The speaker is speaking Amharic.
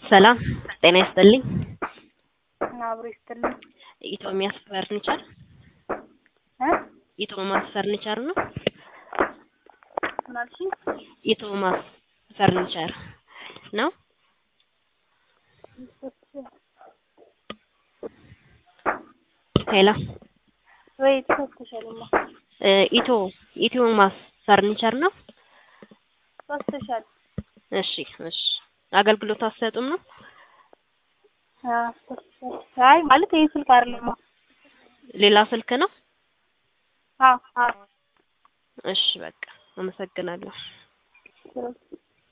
ሰላም ጤና ይስጥልኝ። አብሮ ይስጥልኝ። ኢትዮሚያስ ፈርኒቸር ኢትዮማስ ፈርኒቸር ነው። ማለሽ ኢትዮማስ ፈርኒቸር ነው። ሄሎ ወይ ተስተሻለማ ኢትዮማስ ፈርኒቸር ነው። ተስተሻል እሺ አገልግሎት አሰጡም ነው። አይ ማለት ይሄ ስልክ አይደለም። ሌላ ስልክ ነው። አዎ እሺ በቃ አመሰግናለሁ።